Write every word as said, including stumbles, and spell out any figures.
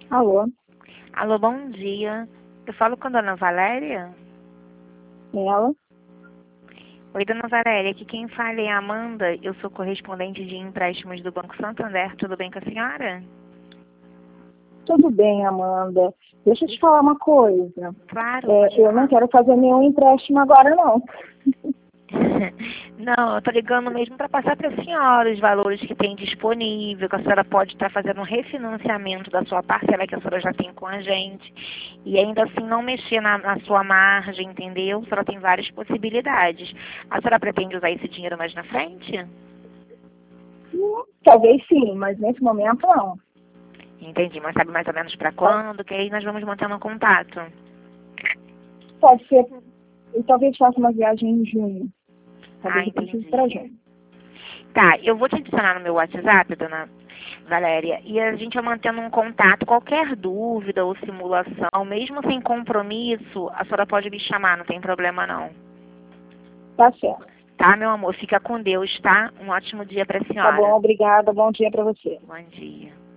Alô, Alô, bom dia. Eu falo com a dona Valéria? ela? Oi, dona Valéria, aqui quem fala é a Amanda. Eu sou correspondente de empréstimos do Banco Santander. Tudo bem com a senhora? Tudo bem, Amanda. Deixa eu te falar uma coisa. Claro, É, pode eu não falar. quero fazer nenhum empréstimo agora, não. Não, eu tô ligando mesmo para passar para a senhora os valores que tem disponível, que a senhora pode estar fazendo um refinanciamento da sua parcela que a senhora já tem com a gente. E ainda assim não mexer na, na sua margem, entendeu? A senhora tem várias possibilidades. A senhora pretende usar esse dinheiro mais na frente? Hum, Talvez sim, mas nesse momento não. Entendi, mas sabe mais ou menos para quando? Que aí nós vamos mantendo um contato. Pode ser, eu talvez faça uma viagem em junho. Ah, Talvez eu precise entendi. para junho. Tá, eu vou te adicionar no meu WhatsApp, dona Valéria, e a gente vai mantendo um contato. Qualquer dúvida ou simulação, mesmo sem compromisso, a senhora pode me chamar, não tem problema não. Tá certo. Tá, meu amor? Fica com Deus, tá? Um ótimo dia pra Tá bom, senhora. obrigada. Bom dia para você. Bom dia.